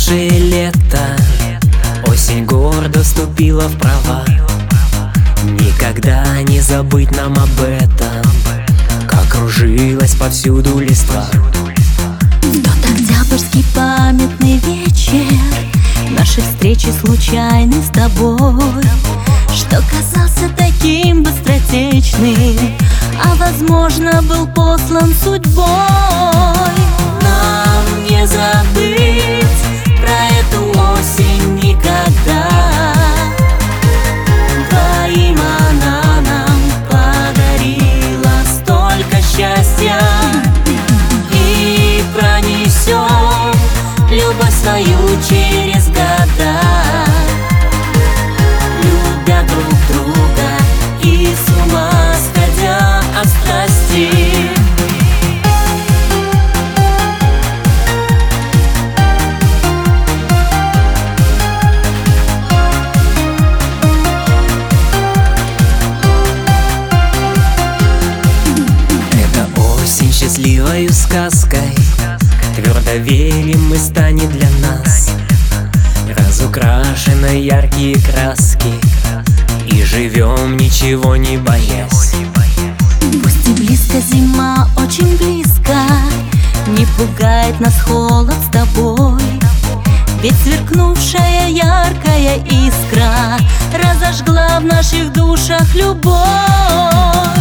минувшее лето, осень гордо вступила в права. Никогда не забыть нам об этом, как кружилась повсюду листва. В тот октябрьский памятный вечер нашей встречи случайной с тобой, что казался таким быстротечным, а возможно был послан судьбой. Нам не забыть про эту осень никогда. Двоим она нам подарила столько счастья, и пронесем любовь свою через года, любя друг друга и с ума сходя от страсти. Эта осень счастливою сказкой твердо верим, мы станет для нас разукрашены яркие краски, и живем, ничего не боясь. Пусть и близко зима, очень близко, не пугает нас холод с тобой, ведь сверкнувшая яркая искра разожгла в наших душах любовь.